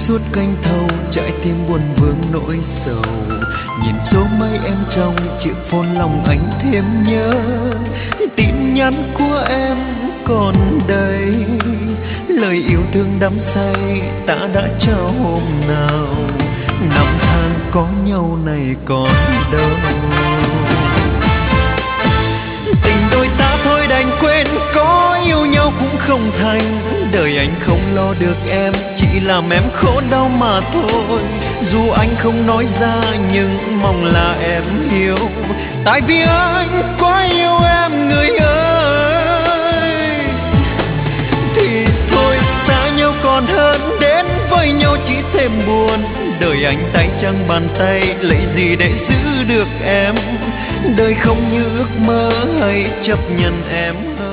suốt canh thâu, trái tim buồn vương nỗi sầu. Nhìn số mấy em trong chiếc phone lòng anh thêm nhớ. Tin nhắn của em còn đây, lời yêu thương đắm say ta đã trao hôm nào. Năm tháng có nhau này còn đâu. Tình đôi ta thôi đành quên, có yêu nhau cũng không thành. Đời anh không lo được em, chỉ làm em khổ đau mà thôi. Dù anh không nói ra nhưng mong là em hiểu. Tại vì anh quá yêu em người ơi. Thì thôi xa nhau còn hơn, đến với nhau chỉ thêm buồn. Đời anh tay trắng bàn tay, lấy gì để giữ được em. Đời không như ước mơ, hãy chấp nhận em ơi.